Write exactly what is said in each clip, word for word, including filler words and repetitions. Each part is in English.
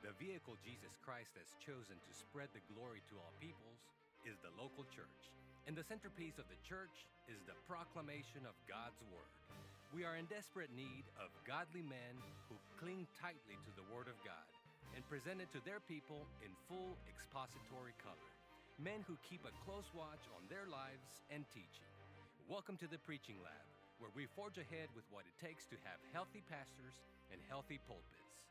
The vehicle Jesus Christ has chosen to spread the glory to all peoples is the local church. And the centerpiece of the church is the proclamation of God's Word. We are in desperate need of godly men who cling tightly to the Word of God and present it to their people in full expository color. Men who keep a close watch on their lives and teaching. Welcome to the Preaching Lab, where we forge ahead with what it takes to have healthy pastors and healthy pulpits.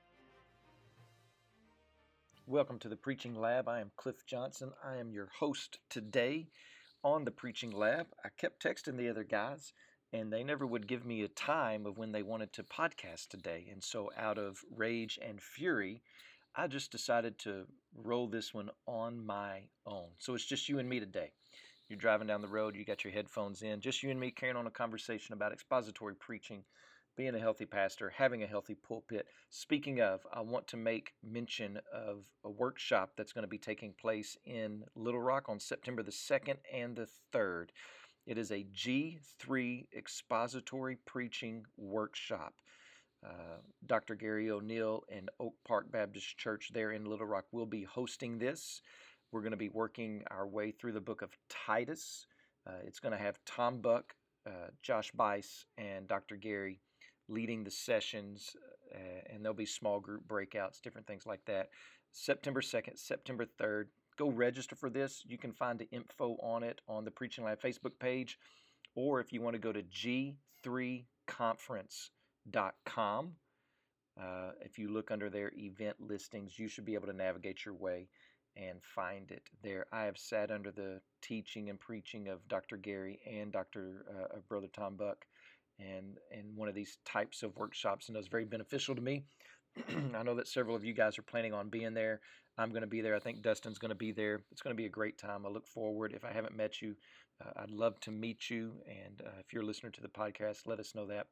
Welcome to the Preaching Lab. I am Cliff Johnson. I am your host today on the Preaching Lab. I kept texting the other guys, and they never would give me a time of when they wanted to podcast today. And so out of rage and fury, I just decided to roll this one on my own. So it's just you and me today. You're driving down the road, you got your headphones in, just you and me carrying on a conversation about expository preaching, being a healthy pastor, having a healthy pulpit. Speaking of, I want to make mention of a workshop that's going to be taking place in Little Rock on September the second and the third. It is a G three expository preaching workshop. Uh, Doctor Gary O'Neill and Oak Park Baptist Church there in Little Rock will be hosting this. We're going to be working our way through the book of Titus. Uh, it's going to have Tom Buck, uh, Josh Bice, and Doctor Gary leading the sessions, uh, and there'll be small group breakouts, different things like that. September second, September third. Go register for this. You can find the info on it on the Preaching Lab Facebook page, or if you want to go to G three conference dot com. Uh, if you look under their event listings, you should be able to navigate your way and find it there. I have sat under the teaching and preaching of Doctor Gary and Doctor Uh, Brother Tom Buck, and and one of these types of workshops, and it was very beneficial to me. I know that several of you guys are planning on being there. I'm going to be there. I think Dustin's going to be there. It's going to be a great time. I look forward. If I haven't met you, uh, I'd love to meet you. And uh, if you're a listener to the podcast, let us know that.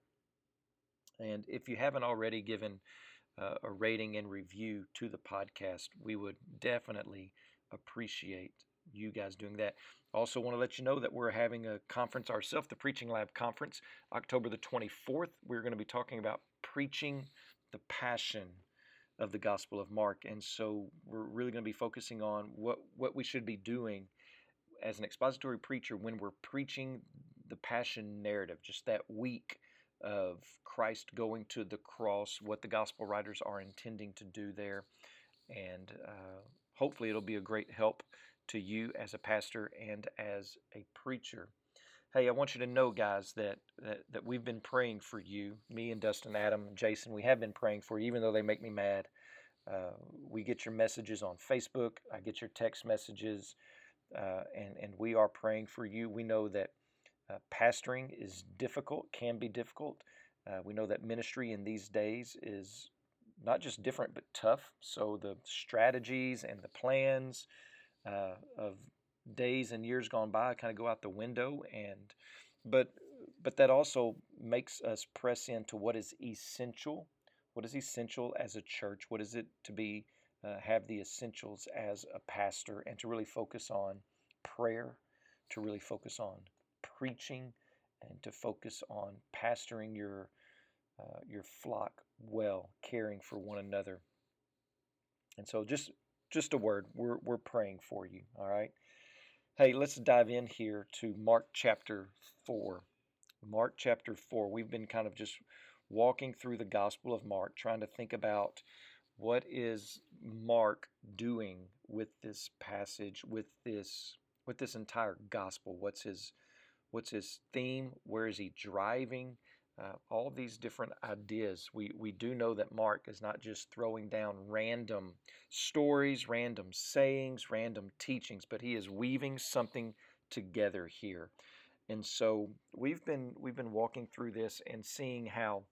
And if you haven't already given uh, a rating and review to the podcast, we would definitely appreciate you guys doing that. Also want to let you know that we're having a conference ourselves, the Preaching Lab Conference, October the twenty-fourth. We're going to be talking about preaching the passion of the Gospel of Mark. And so we're really going to be focusing on what, what we should be doing as an expository preacher when we're preaching the passion narrative, just that week of Christ going to the cross, what the gospel writers are intending to do there. And uh, hopefully it'll be a great help to you as a pastor and as a preacher. Hey, I want you to know, guys, that, that, that we've been praying for you. Me and Dustin, Adam, and Jason, we have been praying for you, even though they make me mad. Uh, we get your messages on Facebook. I get your text messages, uh, and, and we are praying for you. We know that Uh, pastoring is difficult, can be difficult. Uh, we know that ministry in these days is not just different, but tough. So the strategies and the plans uh, of days and years gone by kind of go out the window. And but but that also makes us press into what is essential. What is essential as a church? What is it to be uh, have the essentials as a pastor, and to really focus on prayer, to really focus on preaching, and to focus on pastoring your uh, your flock well, caring for one another. And so just just a word, we're we're praying for you, all right? Hey, let's dive in here to Mark chapter four. Mark chapter four. We've been kind of just walking through the Gospel of Mark, trying to think about what is Mark doing with this passage, with this with this entire gospel. What's his What's his theme? Where is he driving? Uh, all these different ideas. We we do know that Mark is not just throwing down random stories, random sayings, random teachings, but he is weaving something together here. And so we've been we've been walking through this and seeing how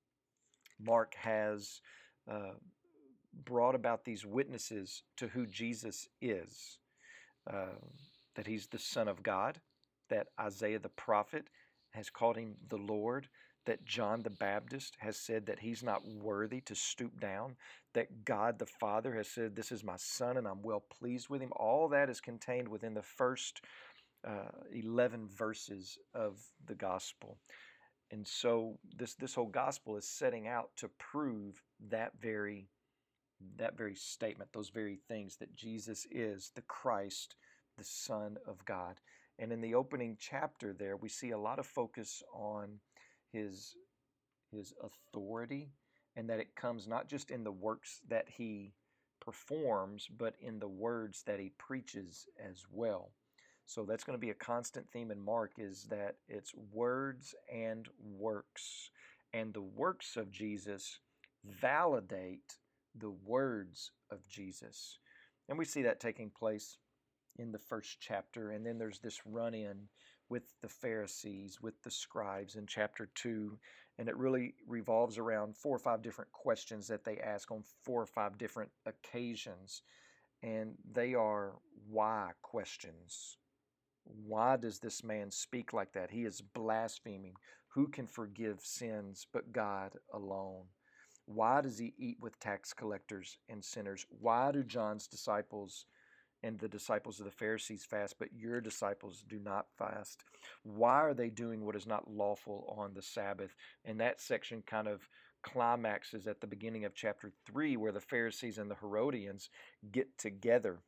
Mark has uh, brought about these witnesses to who Jesus is, uh, that he's the Son of God, that Isaiah the prophet has called him the Lord, that John the Baptist has said that he's not worthy to stoop down, that God the Father has said, this is my Son and I'm well pleased with him. All that is contained within the first uh, eleven verses of the gospel. And so this, this whole gospel is setting out to prove that very that very statement, those very things, that Jesus is the Christ, the Son of God. And in the opening chapter there, we see a lot of focus on his, his authority, and that it comes not just in the works that he performs, but in the words that he preaches as well. So that's going to be a constant theme in Mark, is that it's words and works. And the works of Jesus validate the words of Jesus. And we see that taking place in the first chapter. And then there's this run-in with the Pharisees, with the scribes in chapter two. And it really revolves around four or five different questions that they ask on four or five different occasions. And they are why questions. Why does this man speak like that? He is blaspheming. Who can forgive sins but God alone? Why does he eat with tax collectors and sinners? Why do John's disciples and the disciples of the Pharisees fast, but your disciples do not fast? Why are they doing what is not lawful on the Sabbath? And that section kind of climaxes at the beginning of chapter three, where the Pharisees and the Herodians get together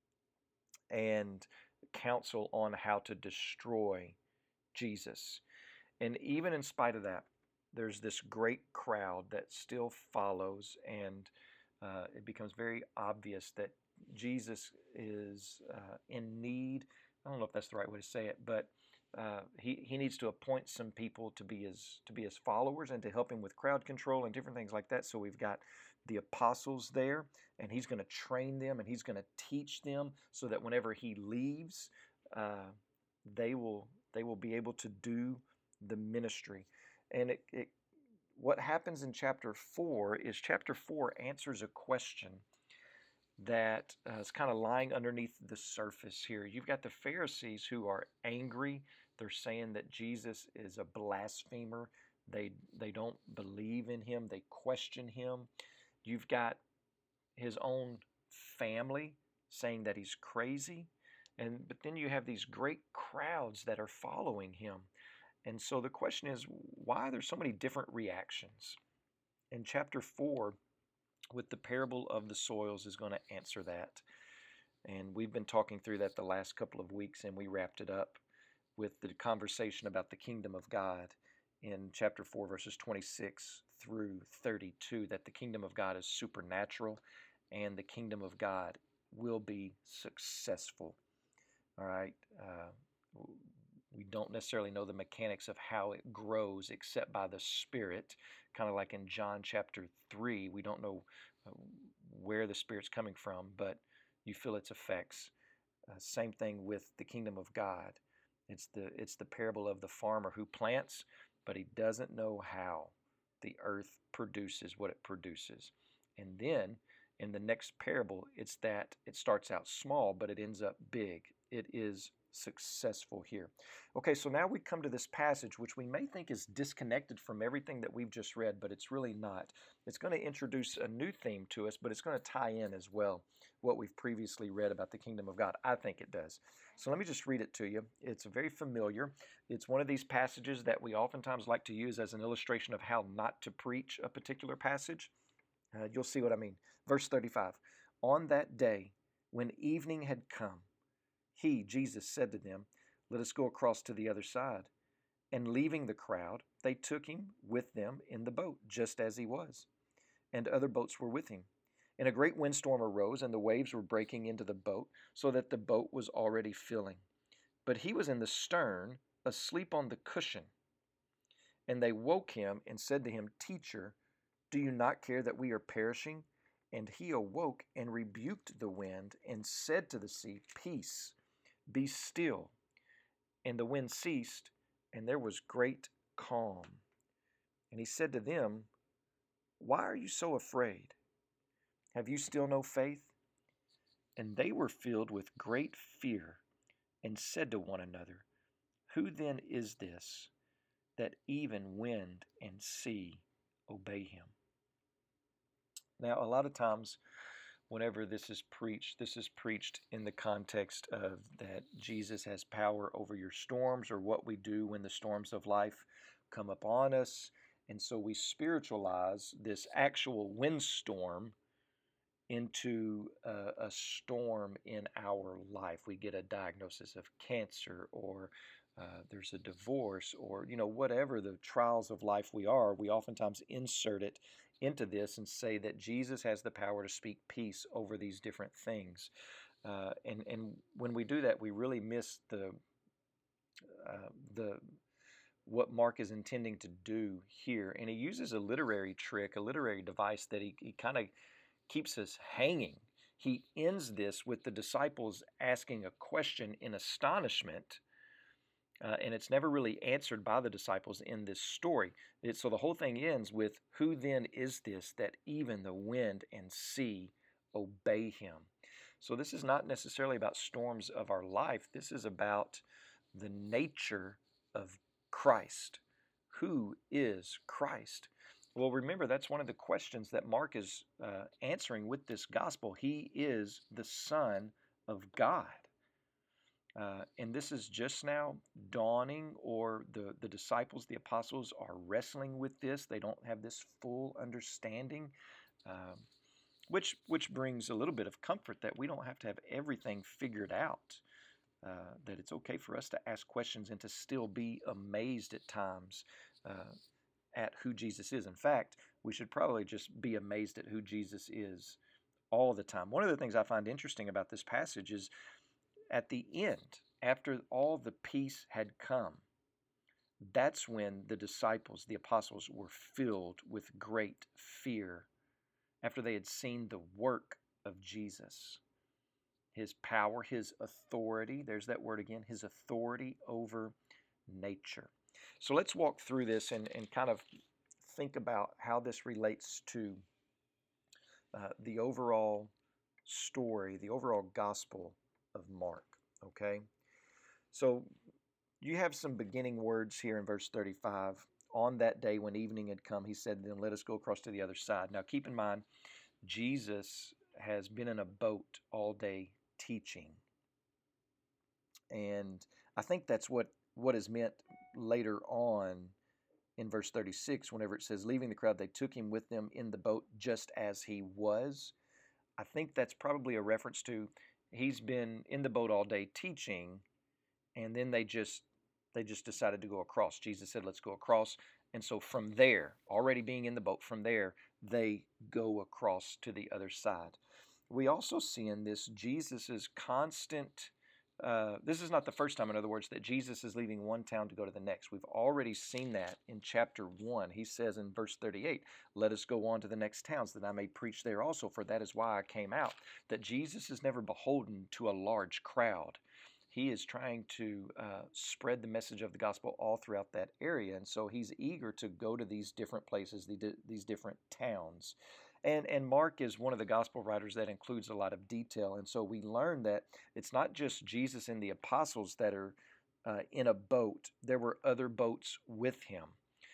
and counsel on how to destroy Jesus. And even in spite of that, there's this great crowd that still follows, and uh, it becomes very obvious that Jesus is uh, in need. I don't know if that's the right way to say it, but uh, he he needs to appoint some people to be his to be his followers and to help him with crowd control and different things like that. So we've got the apostles there, and he's going to train them and he's going to teach them so that whenever he leaves, uh, they will they will be able to do the ministry. And it, it what happens in chapter four is chapter four answers a question that uh, is kind of lying underneath the surface here. You've got the Pharisees who are angry. They're saying that Jesus is a blasphemer. They they don't believe in him. They question him. You've got his own family saying that he's crazy. And but then you have these great crowds that are following him. And so the question is, why are there so many different reactions? In chapter four, with the parable of the soils, is going to answer that. And we've been talking through that the last couple of weeks, and we wrapped it up with the conversation about the kingdom of God in chapter four, verses twenty-six through thirty-two, that the kingdom of God is supernatural and the kingdom of God will be successful. All right. Uh, we don't necessarily know the mechanics of how it grows except by the Spirit, kind of like in John chapter three. We don't know uh, where the Spirit's coming from, but you feel its effects. Uh, same thing with the kingdom of God. It's the it's the parable of the farmer who plants, but he doesn't know how the earth produces what it produces. And then in the next parable, it's that it starts out small, but it ends up big. It is successful here. Okay, so now we come to this passage, which we may think is disconnected from everything that we've just read, but it's really not. It's going to introduce a new theme to us, but it's going to tie in as well what we've previously read about the kingdom of God. I think it does. So let me just read it to you. It's very familiar. It's one of these passages that we oftentimes like to use as an illustration of how not to preach a particular passage. Uh, you'll see what I mean. Verse thirty-five, on that day when evening had come, he, Jesus, said to them, let us go across to the other side. And leaving the crowd, they took him with them in the boat, just as he was. And other boats were with him. And a great windstorm arose, and the waves were breaking into the boat, so that the boat was already filling. But he was in the stern, asleep on the cushion. And they woke him and said to him, Teacher, do you not care that we are perishing? And he awoke and rebuked the wind and said to the sea, Peace, be still. And the wind ceased, and there was great calm. And he said to them, Why are you so afraid? Have you still no faith? And they were filled with great fear and said to one another, Who then is this, that even wind and sea obey him? Now, a lot of times, whenever this is preached, this is preached in the context of that Jesus has power over your storms, or what we do when the storms of life come upon us. And so we spiritualize this actual windstorm into a, a storm in our life. We get a diagnosis of cancer, or uh, there's a divorce, or you know whatever the trials of life we are. We oftentimes insert it into this and say that Jesus has the power to speak peace over these different things. Uh, and and when we do that, we really miss the uh, the what Mark is intending to do here. And he uses a literary trick, a literary device that he, he kind of keeps us hanging. He ends this with the disciples asking a question in astonishment, uh, and it's never really answered by the disciples in this story. It, so the whole thing ends with, "Who then is this that even the wind and sea obey him?" So this is not necessarily about storms of our life. This is about the nature of Christ. Who is Christ? Well, remember, that's one of the questions that Mark is uh, answering with this gospel. He is the Son of God. Uh, and this is just now dawning, or the, the disciples, the apostles, are wrestling with this. They don't have this full understanding, um, which, which brings a little bit of comfort that we don't have to have everything figured out. Uh, that it's okay for us to ask questions and to still be amazed at times uh, at who Jesus is. In fact, we should probably just be amazed at who Jesus is all the time. One of the things I find interesting about this passage is at the end, after all the peace had come, that's when the disciples, the apostles, were filled with great fear after they had seen the work of Jesus. His power, his authority, there's that word again, his authority over nature. So let's walk through this and, and kind of think about how this relates to uh, the overall story, the overall gospel of Mark, okay? So you have some beginning words here in verse thirty-five. On that day when evening had come, he said, "Then let us go across to the other side." Now keep in mind, Jesus has been in a boat all day teaching. And I think that's what, what is meant later on in verse thirty-six, whenever it says, "Leaving the crowd, they took him with them in the boat just as he was." I think that's probably a reference to he's been in the boat all day teaching, and then they just they just decided to go across. Jesus said, "Let's go across." And so from there, already being in the boat, from there, they go across to the other side. We also see in this Jesus's constant, uh, this is not the first time, in other words, that Jesus is leaving one town to go to the next. We've already seen that in chapter one. He says in verse thirty-eight, "Let us go on to the next towns, that I may preach there also, for that is why I came out." That Jesus is never beholden to a large crowd. He is trying to uh, spread the message of the gospel all throughout that area. And so he's eager to go to these different places, these different towns. And, and Mark is one of the gospel writers that includes a lot of detail. And so we learn that it's not just Jesus and the apostles that are uh, in a boat. There were other boats with him.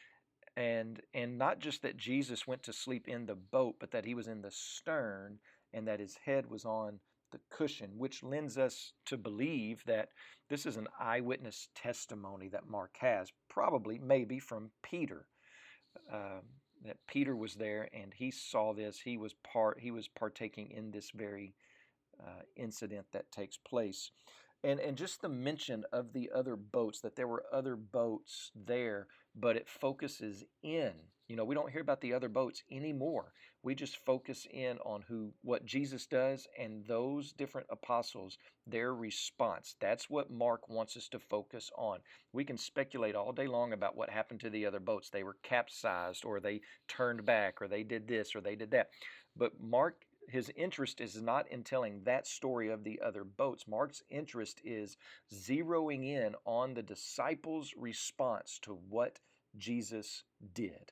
And, and not just that Jesus went to sleep in the boat, but that he was in the stern and that his head was on the cushion, which lends us to believe that this is an eyewitness testimony that Mark has, probably, maybe from Peter. Uh, that Peter was there and he saw this. He was part. He was partaking in this very uh, incident that takes place, and and just the mention of the other boats, that there were other boats there, but it focuses in. You know, we don't hear about the other boats anymore. We just focus in on who, what Jesus does, and those different apostles, their response. That's what Mark wants us to focus on. We can speculate all day long about what happened to the other boats. They were capsized, or they turned back, or they did this, or they did that. But Mark, his interest is not in telling that story of the other boats. Mark's interest is zeroing in on the disciples' response to what Jesus did.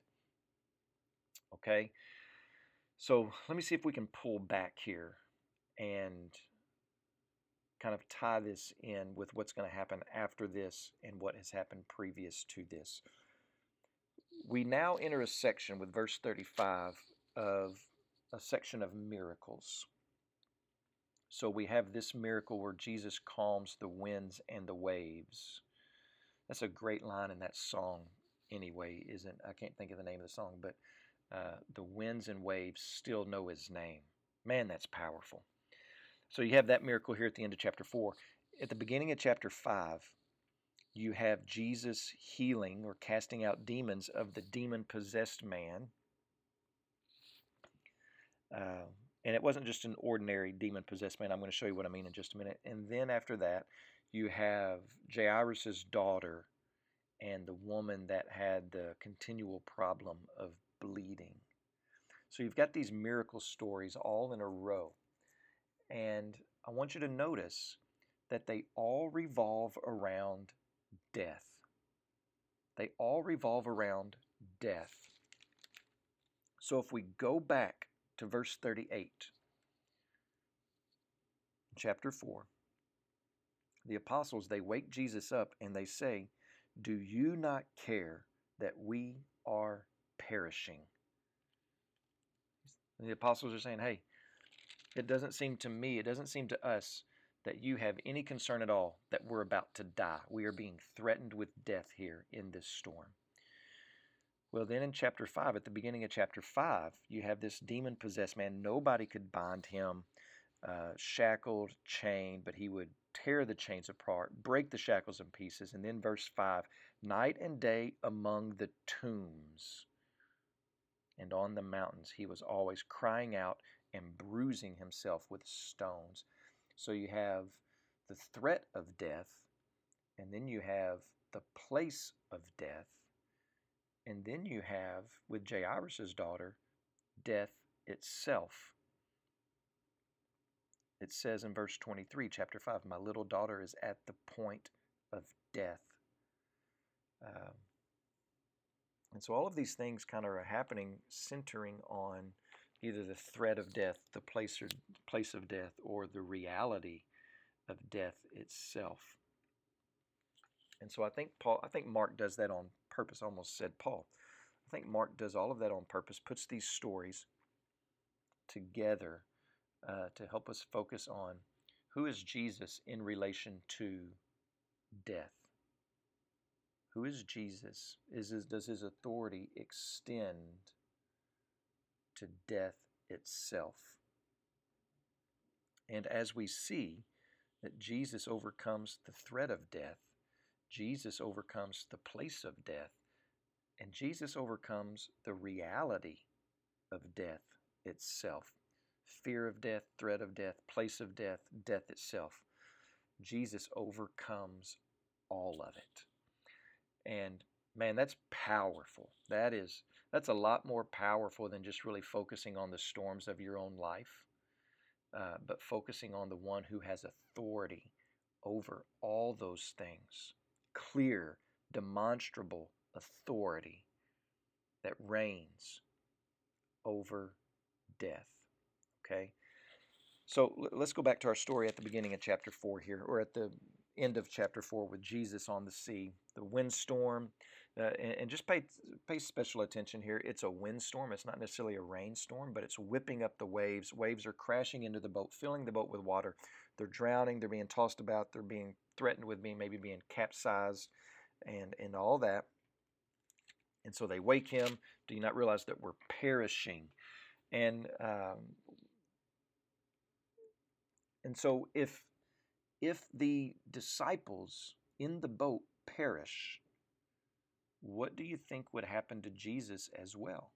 Okay? So let me see if we can pull back here and kind of tie this in with what's going to happen after this and what has happened previous to this. We now enter a section with verse thirty-five of a section of miracles. So we have this miracle where Jesus calms the winds and the waves. That's a great line in that song anyway, isn't I can't think of the name of the song, but uh, the winds and waves still know his name. Man, that's powerful. So you have that miracle here at the end of chapter four. At the beginning of chapter five, you have Jesus healing or casting out demons of the demon-possessed man. Uh, and it wasn't just an ordinary demon-possessed man. I'm going to show you what I mean in just a minute. And then after that, you have Jairus' daughter and the woman that had the continual problem of bleeding. So you've got these miracle stories all in a row. And I want you to notice that they all revolve around death. They all revolve around death. So if we go back to verse thirty-eight, chapter four, the apostles, they wake Jesus up and they say, "Do you not care that we are perishing?" And the apostles are saying, hey, it doesn't seem to me, it doesn't seem to us that you have any concern at all that we're about to die. We are being threatened with death here in this storm. Well, then in chapter five, at the beginning of chapter five, you have this demon-possessed man. Nobody could bind him, uh, shackled, chained, but he would tear the chains apart, break the shackles in pieces. And then verse five, night and day among the tombs and on the mountains, he was always crying out and bruising himself with stones. So you have the threat of death, and then you have the place of death, and then you have, with Jairus' daughter, death itself. It says in verse twenty-three, chapter five, my little daughter is at the point of death. Um, and so all of these things kind of are happening centering on either the threat of death, the place or place of death, or the reality of death itself. And so I think Paul, I think Mark does that on purpose. I almost said Paul. I think Mark does all of that on purpose, puts these stories together uh, to help us focus on who is Jesus in relation to death. Who is Jesus? Is his, does his authority extend to death itself? And as we see that Jesus overcomes the threat of death, Jesus overcomes the place of death, and Jesus overcomes the reality of death itself. Fear of death, threat of death, place of death, death itself. Jesus overcomes all of it. And man, that's powerful. That is, that's a lot more powerful than just really focusing on the storms of your own life, uh, but focusing on the one who has authority over all those things. Clear, demonstrable authority that reigns over death. Okay? So let's go back to our story at the beginning of chapter four here, or at the end of chapter four with Jesus on the sea, the windstorm, uh, and, and just pay pay special attention here. It's a windstorm. It's not necessarily a rainstorm, but it's whipping up the waves. Waves are crashing into the boat, filling the boat with water. They're drowning. They're being tossed about. They're being threatened with being maybe being capsized, and and all that. And so they wake him. Do you not realize that we're perishing? And um, and so if if the disciples in the boat perish, what do you think would happen to Jesus as well?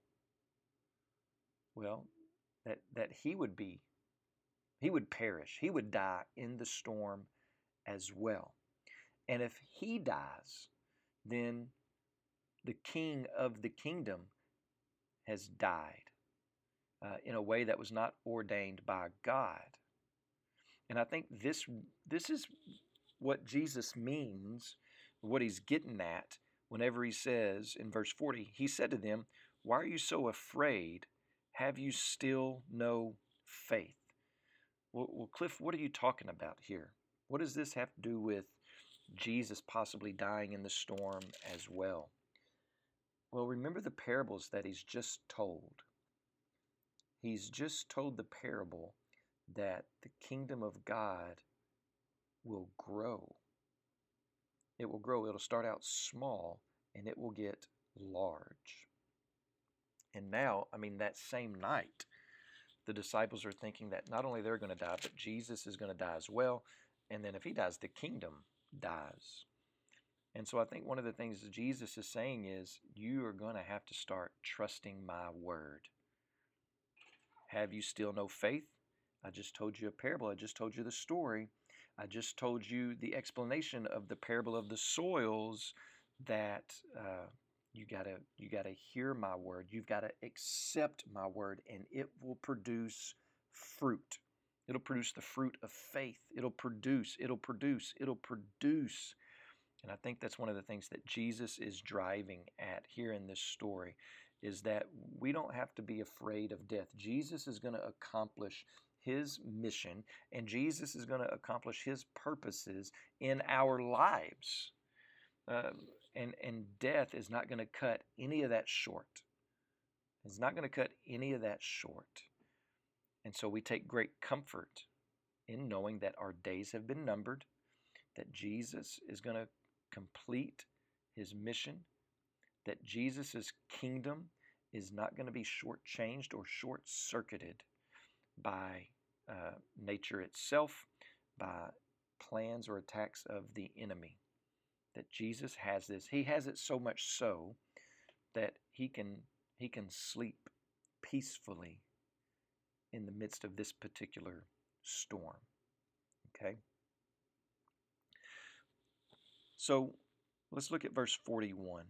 Well, that that he would be, he would perish. He would die in the storm as well. And if he dies, then the king of the kingdom has died uh, in a way that was not ordained by God. And I think this this is what Jesus means, what he's getting at whenever he says in verse forty, he said to them, "Why are you so afraid? Have you still no faith?" Well, well, Cliff, what are you talking about here? What does this have to do with Jesus possibly dying in the storm as well? Well, remember the parables that he's just told. He's just told the parable that the kingdom of God will grow. It will grow. It'll start out small and it will get large. And now, I mean, that same night, the disciples are thinking that not only they're going to die, but Jesus is going to die as well. And then if he dies, the kingdom dies. And so I think one of the things that Jesus is saying is, you are going to have to start trusting my word. Have you still no faith? I just told you a parable. I just told you the story. I just told you the explanation of the parable of the soils, that uh, you gotta you gotta hear my word. You've got to accept my word, and it will produce fruit. It'll produce the fruit of faith. It'll produce, it'll produce, it'll produce. And I think that's one of the things that Jesus is driving at here in this story, is that we don't have to be afraid of death. Jesus is going to accomplish his mission, and Jesus is going to accomplish his purposes in our lives. Uh, and, and death is not going to cut any of that short. It's not going to cut any of that short. And so we take great comfort in knowing that our days have been numbered, that Jesus is going to complete his mission, that Jesus' kingdom is not going to be shortchanged or short-circuited by uh, nature itself, by plans or attacks of the enemy. That Jesus has this. He has it so much so that he can he can sleep peacefully in the midst of this particular storm. Okay? So let's look at verse forty-one.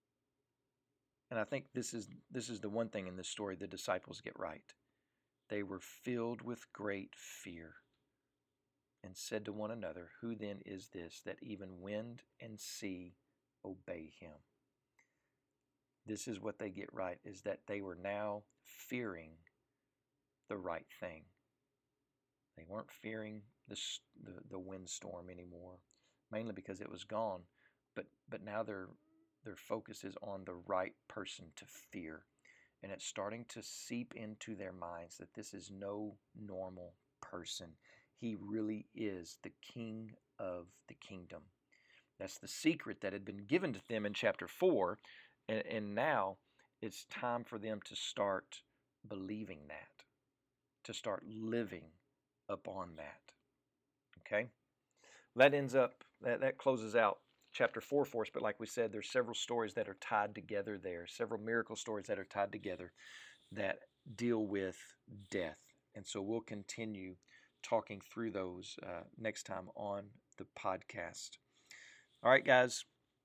And I think this is this is the one thing in this story the disciples get right. They were filled with great fear and said to one another, "Who then is this that even wind and sea obey him?" This is what they get right, is that they were now fearing the right thing. They weren't fearing the, the, the windstorm anymore, mainly because it was gone. But but now their their focus is on the right person to fear. And it's starting to seep into their minds that this is no normal person. He really is the King of the kingdom. That's the secret that had been given to them in chapter four. And, and now it's time for them to start believing that, to start living upon that. Okay? That ends up, that, that closes out chapter four for us. But like we said, there's several stories that are tied together there, several miracle stories that are tied together that deal with death. And so we'll continue talking through those uh, next time on the podcast. All right, guys.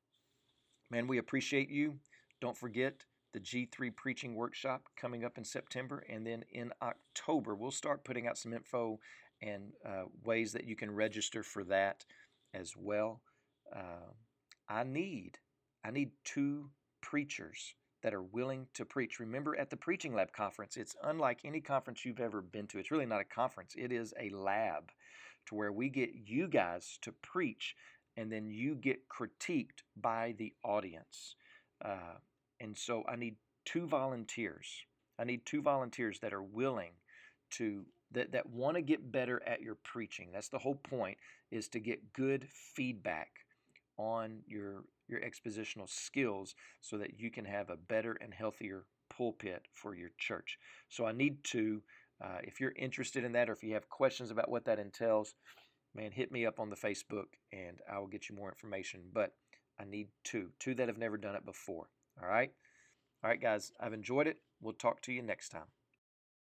Man, we appreciate you. Don't forget the G three Preaching Workshop coming up in September. And then in October, we'll start putting out some info and uh, ways that you can register for that as well. Uh, I need, I need two preachers that are willing to preach. Remember, at the Preaching Lab conference, it's unlike any conference you've ever been to. It's really not a conference. It is a lab to where we get you guys to preach, and then you get critiqued by the audience. Uh, and so I need two volunteers. I need two volunteers that are willing to, that, that want to get better at your preaching. That's the whole point, is to get good feedback on your your expositional skills so that you can have a better and healthier pulpit for your church. So I need to, uh, if you're interested in that, or if you have questions about what that entails, man, hit me up on the Facebook and I will get you more information. But I need two, two that have never done it before. All right? All right, guys, I've enjoyed it. We'll talk to you next time.